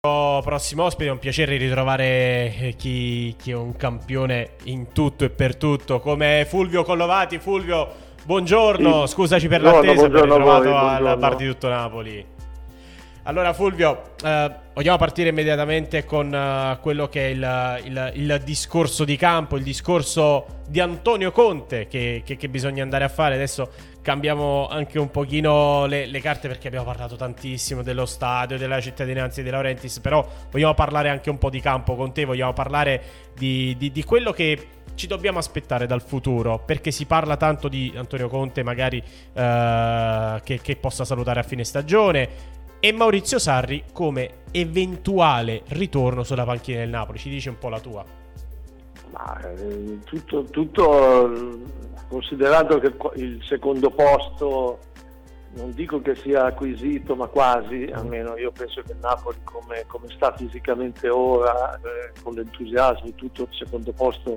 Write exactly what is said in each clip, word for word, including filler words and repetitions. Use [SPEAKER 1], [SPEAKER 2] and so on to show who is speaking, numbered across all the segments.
[SPEAKER 1] Prossimo ospite, è un piacere ritrovare chi, chi è un campione in tutto e per tutto, come Fulvio Collovati. Fulvio, buongiorno,
[SPEAKER 2] Sì.
[SPEAKER 1] scusaci per
[SPEAKER 2] Buongiorno,
[SPEAKER 1] l'attesa, ben
[SPEAKER 2] buongiorno a
[SPEAKER 1] ritrovato
[SPEAKER 2] voi,
[SPEAKER 1] al
[SPEAKER 2] buongiorno.
[SPEAKER 1] bar di tutto Napoli. Allora Fulvio, eh, vogliamo partire immediatamente con uh, quello che è il, il, il discorso di campo, il discorso di Antonio Conte che, che, che bisogna andare a fare. Adesso cambiamo anche un pochino le, le carte, perché abbiamo parlato tantissimo dello stadio, della cittadinanza di De Laurentiis, però vogliamo parlare anche un po' di campo con te, vogliamo parlare di, di, di quello che ci dobbiamo aspettare dal futuro, perché si parla tanto di Antonio Conte magari uh, che, che possa salutare a fine stagione, e Maurizio Sarri come eventuale ritorno sulla panchina del Napoli. Ci dici un po' la tua?
[SPEAKER 2] Ma, eh, tutto, tutto considerato che il secondo posto non dico che sia acquisito, ma quasi, almeno io penso che il Napoli come, come sta fisicamente ora, eh, con l'entusiasmo e tutto, il secondo posto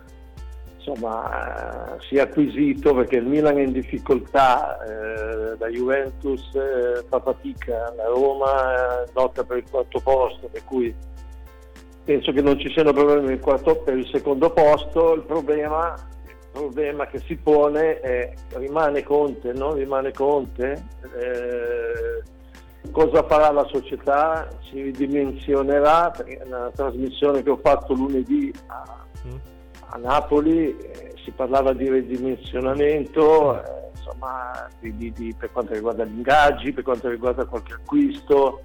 [SPEAKER 2] insomma eh, sia acquisito, perché il Milan è in difficoltà, eh, la Juventus eh, fa fatica, la Roma eh, lotta per il quarto posto, per cui penso che non ci siano problemi per il, quarto, per il secondo posto. Il problema, il problema che si pone è: rimane Conte, non rimane Conte? Eh, cosa farà la società? Si ridimensionerà? Perché nella trasmissione che ho fatto lunedì a a Napoli eh, si parlava di ridimensionamento, eh, insomma, di, di, di, per quanto riguarda gli ingaggi, per quanto riguarda qualche acquisto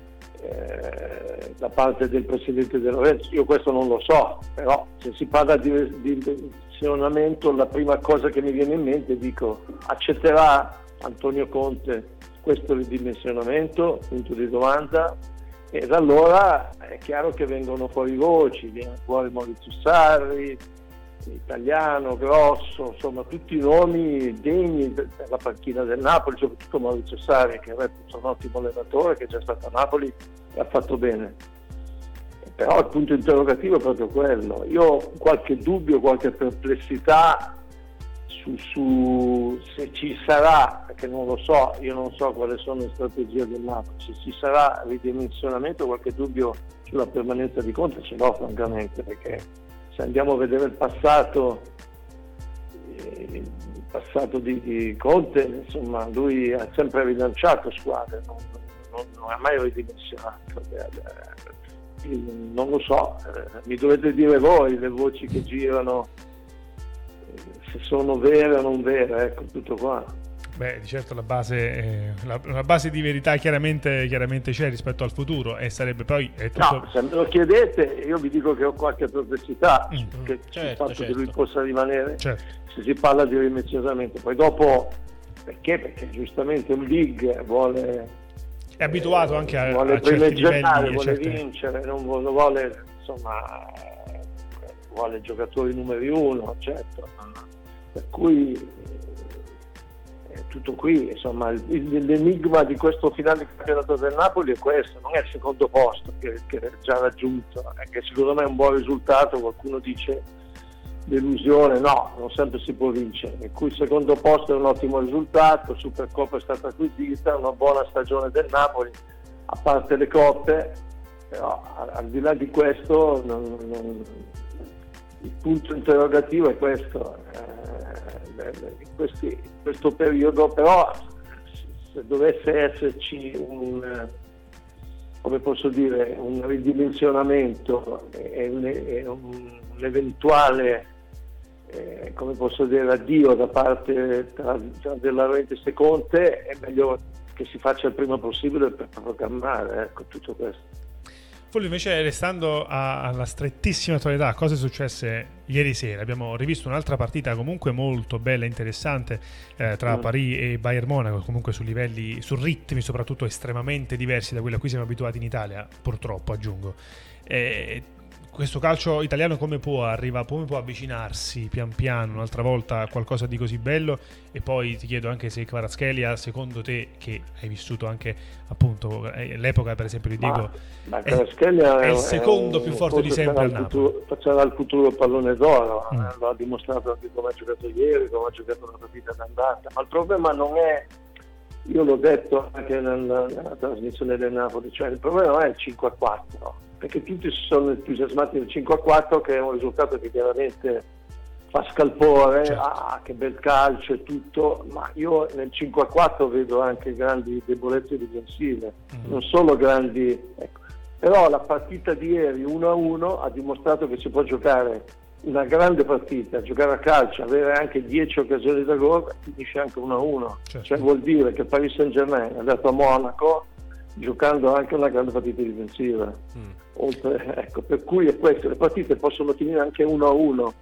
[SPEAKER 2] eh, da parte del presidente De Laurentiis. Io questo non lo so, però se si parla di ridimensionamento, la prima cosa che mi viene in mente, dico: accetterà Antonio Conte questo ridimensionamento? Punto di domanda. E da allora è chiaro che vengono fuori voci, viene fuori Maurizio Sarri, Italiano, Grosso, insomma tutti i nomi degni per la panchina del Napoli, soprattutto Maurizio Sarri, che è un ottimo allenatore, che è già stato a Napoli e ha fatto bene. Però il punto interrogativo è proprio quello. Io ho qualche dubbio, qualche perplessità su, su se ci sarà, perché non lo so, io non so quali sono le strategie del Napoli, se ci sarà ridimensionamento, qualche dubbio sulla permanenza di Conte ce l'ho francamente, perché se andiamo a vedere il passato eh, il passato di, di Conte, insomma lui ha sempre rilanciato squadre, non, non, non ha mai ridimensionato. Non lo so, eh, mi dovete dire voi le voci che girano, se sono vere o non vere, ecco, tutto qua.
[SPEAKER 3] Beh, di certo la base, eh, la, una base di verità chiaramente, chiaramente c'è rispetto al futuro, e sarebbe poi è tutto...
[SPEAKER 2] No, se me lo chiedete io vi dico che ho qualche perplessità
[SPEAKER 3] Mm.
[SPEAKER 2] che
[SPEAKER 1] Certo,
[SPEAKER 2] il fatto
[SPEAKER 1] certo.
[SPEAKER 2] che lui possa rimanere,
[SPEAKER 3] Certo.
[SPEAKER 2] se si parla di ridimensionamento. Poi dopo, perché? Perché giustamente un big vuole...
[SPEAKER 3] È abituato anche a,
[SPEAKER 2] vuole
[SPEAKER 3] a certi
[SPEAKER 2] primeggiare,
[SPEAKER 3] livelli,
[SPEAKER 2] vuole
[SPEAKER 3] certe...
[SPEAKER 2] vincere, non vuole, vuole insomma eh, vuole giocatori numeri uno, certo, per cui eh, tutto qui, insomma il, il, l'enigma di questo finale di campionato del Napoli è questo, non è il secondo posto che, che è già raggiunto, è che secondo me è un buon risultato. Qualcuno dice delusione, no, non sempre si può vincere, per cui il secondo posto è un ottimo risultato, Supercoppa è stata acquisita, una buona stagione del Napoli, a parte le coppe, però al di là di questo non, non, il punto interrogativo è questo, eh, in, questi, in questo periodo. Però se dovesse esserci un, come posso dire, un ridimensionamento e un, e un, un eventuale eh, come posso dire, addio da parte tra, tra De Laurentiis e Conte, è meglio che si faccia il prima possibile per programmare, ecco, tutto questo.
[SPEAKER 3] Fulvio, invece, restando a, alla strettissima attualità, cosa è successe ieri sera? Abbiamo rivisto un'altra partita comunque molto bella e interessante eh, tra mm. Paris e Bayern Monaco, comunque su livelli, su ritmi soprattutto estremamente diversi da quelli a cui siamo abituati in Italia, purtroppo aggiungo. Eh, questo calcio italiano come può arriva, come può avvicinarsi pian piano un'altra volta a qualcosa di così bello? E poi ti chiedo anche se Kvaratskhelia, secondo te, che hai vissuto anche appunto l'epoca per esempio di Diego,
[SPEAKER 2] ma, ma
[SPEAKER 3] è, è il secondo
[SPEAKER 2] un,
[SPEAKER 3] più forte di sempre al Napoli,
[SPEAKER 2] sarà il futuro pallone d'oro,
[SPEAKER 3] mm.
[SPEAKER 2] lo ha dimostrato anche come ha giocato ieri, come ha giocato una partita d'andata. Ma il problema non è io l'ho detto anche nella, nella trasmissione del Napoli, cioè il problema non è il cinque a quattro, perché tutti si sono entusiasmati del cinque a quattro, che è un risultato che chiaramente fa scalpore, certo. Ah, che bel calcio e tutto, ma io nel cinque a quattro vedo anche grandi debolezze difensive, mm-hmm. non solo grandi, ecco. Però la partita di ieri uno a uno ha dimostrato che si può giocare una grande partita, giocare a calcio, avere anche dieci occasioni da gol, finisce anche uno a uno, certo. Cioè vuol dire che Paris Saint-Germain è andato a Monaco giocando anche una grande partita difensiva, mm. Oltre, ecco, per cui è questo, le partite possono finire anche uno a uno,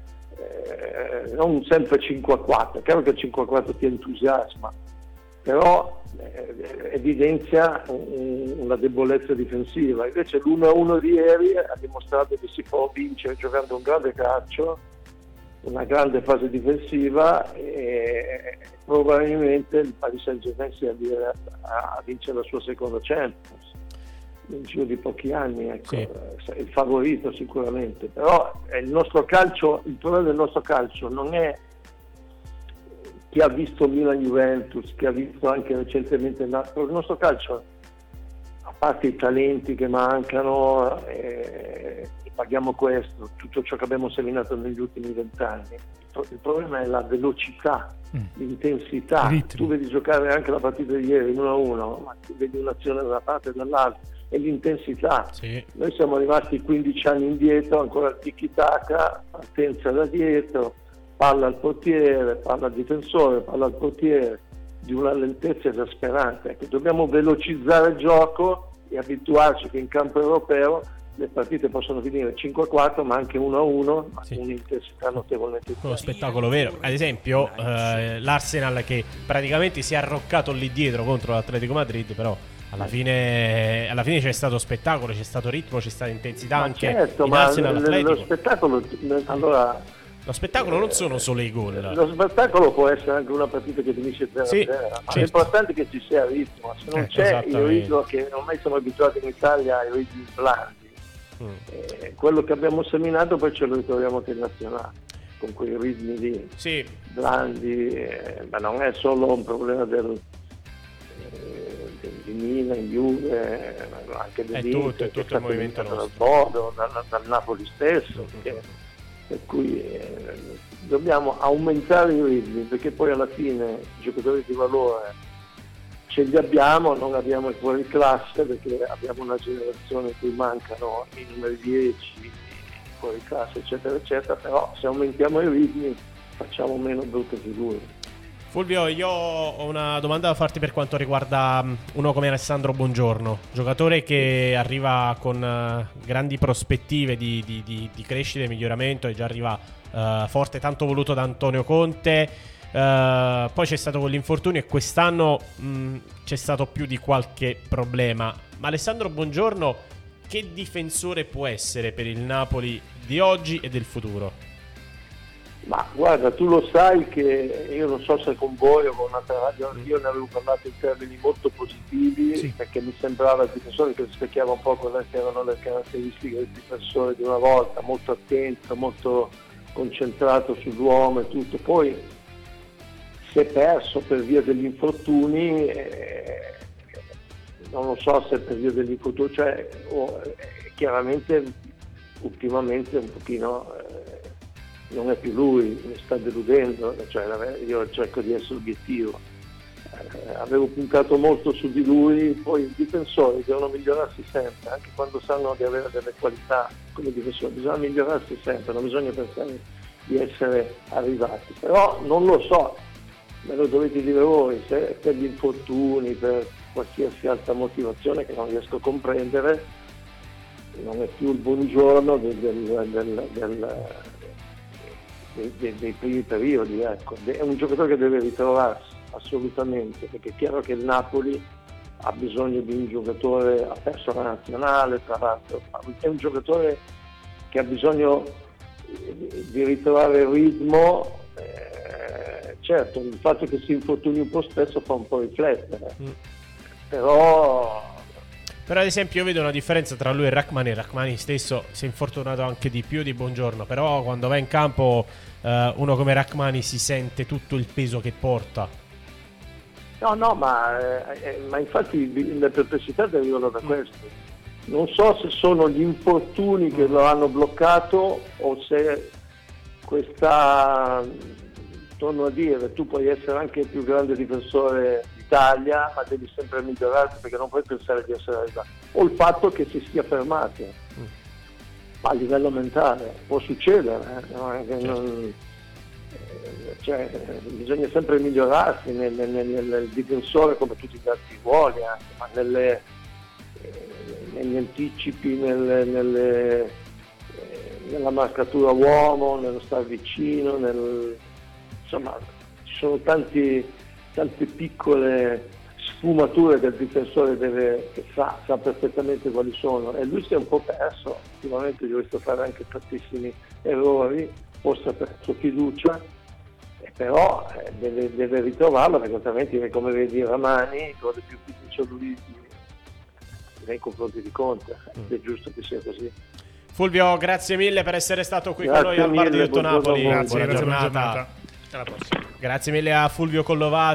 [SPEAKER 2] eh, non sempre cinque a quattro, è chiaro che il cinque a quattro ti entusiasma, però eh, evidenzia un, una debolezza difensiva. Invece l'uno a uno di ieri ha dimostrato che si può vincere giocando un grande calcio, una grande fase difensiva, e probabilmente il Paris Saint-Germain si avvia a vincere la sua seconda Champions nel giro di pochi anni, ecco. Sì. È il favorito sicuramente, però il nostro calcio, il problema del nostro calcio non è chi ha visto Milan-Juventus, chi ha visto anche recentemente il nostro calcio, a parte i talenti che mancano, eh, paghiamo questo, tutto ciò che abbiamo seminato negli ultimi vent'anni. Il problema è la velocità, mm. l'intensità. Tu vedi giocare anche la partita di ieri uno a uno, ma tu vedi un'azione da una parte e dall'altra, e l'intensità. Sì. Noi siamo rimasti quindici anni indietro, ancora il tiki-taka, partenza da dietro, palla al portiere, palla al difensore, palla al portiere, di una lentezza esasperante. Ecco, dobbiamo velocizzare il gioco e abituarci che in campo europeo le partite possono finire cinque a quattro, ma anche uno a uno, ma sì. con un'intensità notevolmente più.
[SPEAKER 1] Uno spettacolo vero. Ad esempio eh, l'Arsenal che praticamente si è arroccato lì dietro contro l'Atletico Madrid, però alla fine, alla fine c'è stato spettacolo, c'è stato ritmo, c'è stata intensità, ma anche
[SPEAKER 2] certo,
[SPEAKER 1] in
[SPEAKER 2] ma
[SPEAKER 1] Arsenal Atletico.
[SPEAKER 2] Lo spettacolo, allora,
[SPEAKER 1] lo spettacolo non sono solo i gol.
[SPEAKER 2] Lo spettacolo può essere anche una partita che finisce zero a zero, sì, ma certo. L'importante è che ci sia ritmo. Se non eh, c'è il ritmo, che ormai siamo abituati in Italia ai ritmi blandi, mm. eh, quello che abbiamo seminato poi ce lo ritroviamo anche in nazionale, con quei ritmi lì, sì. blandi, eh, ma non è solo un problema del di Milan, Juve, anche dell'Inter, che è stato diventato dal Bodo, dal, dal Napoli stesso, mm-hmm. che, per cui eh, dobbiamo aumentare i ritmi, perché poi alla fine i giocatori di valore ce li abbiamo, non abbiamo i fuori classe, perché abbiamo una generazione in cui mancano i numeri dieci, i fuori classe, eccetera, eccetera, però se aumentiamo i ritmi facciamo meno brutte figure.
[SPEAKER 1] Fulvio, io ho una domanda da farti per quanto riguarda uno come Alessandro Buongiorno, giocatore che arriva con uh, grandi prospettive di, di, di, di crescita e miglioramento, e già arriva uh, forte, tanto voluto da Antonio Conte, uh, poi c'è stato quell'infortunio e quest'anno mh, c'è stato più di qualche problema, ma Alessandro Buongiorno che difensore può essere per il Napoli di oggi e del futuro?
[SPEAKER 2] Ma guarda, tu lo sai che io non so se con voi o con un'altra radio, io ne avevo parlato in termini molto positivi, sì. perché mi sembrava il difensore che rispecchiava un po' quelle che erano le caratteristiche del difensore di una volta, molto attento, molto concentrato sull'uomo e tutto. Poi si è perso per via degli infortuni, eh, non lo so se per via degli infortuni, cioè oh, eh, chiaramente ultimamente un pochino... Eh, non è più lui, mi sta deludendo, cioè, io cerco di essere obiettivo, eh, avevo puntato molto su di lui, poi i difensori devono migliorarsi sempre, anche quando sanno di avere delle qualità come difensori, bisogna migliorarsi sempre, non bisogna pensare di essere arrivati, però non lo so, me lo dovete dire voi, se per gli infortuni, per qualsiasi altra motivazione che non riesco a comprendere, non è più il Buongiorno del, del, del, del Dei, dei, dei primi periodi, ecco. È un giocatore che deve ritrovarsi assolutamente, perché è chiaro che il Napoli ha bisogno di un giocatore, ha perso la nazionale tra l'altro, è un giocatore che ha bisogno di ritrovare il ritmo, eh, certo il fatto che si infortuni un po' spesso fa un po' riflettere, mm. però
[SPEAKER 1] Però ad esempio io vedo una differenza tra lui e Rachmani. Rachmani stesso si è infortunato anche di più di Buongiorno, però quando va in campo eh, uno come Rachmani si sente tutto il peso che porta.
[SPEAKER 2] No, no, ma, eh, ma infatti le perplessità derivano da questo. Non so se sono gli infortuni che lo hanno bloccato o se questa, torno a dire, tu puoi essere anche il più grande difensore d'Italia, ma devi sempre migliorarti perché non puoi pensare di essere arrivato. O il fatto che si sia fermati, mm. ma a livello mentale può succedere, eh? No? Certo. Non, eh, cioè, bisogna sempre migliorarsi nel, nel, nel, nel difensore come tutti gli altri ruoli, anche, ma nelle, eh, negli anticipi, nelle, nelle, eh, nella marcatura uomo, nello star vicino, nel, insomma ci sono tanti, tante piccole sfumature che il difensore deve, che sa, sa perfettamente quali sono, e lui si è un po' perso, sicuramente gli ho visto fare anche tantissimi errori, forse ha perso fiducia, eh, però eh, deve, deve ritrovarla, perché altrimenti, come vedi, Ramani gode più fiducia lui nei confronti di Conte, mm. è giusto che sia così.
[SPEAKER 1] Fulvio, grazie mille per essere stato qui
[SPEAKER 2] Grazie
[SPEAKER 1] con noi al Bar di Detto Napoli.
[SPEAKER 3] Grazie,
[SPEAKER 1] buona
[SPEAKER 3] grazie,
[SPEAKER 1] giornata.
[SPEAKER 3] buona giornata. Alla prossima.
[SPEAKER 1] Grazie mille a Fulvio Collovati.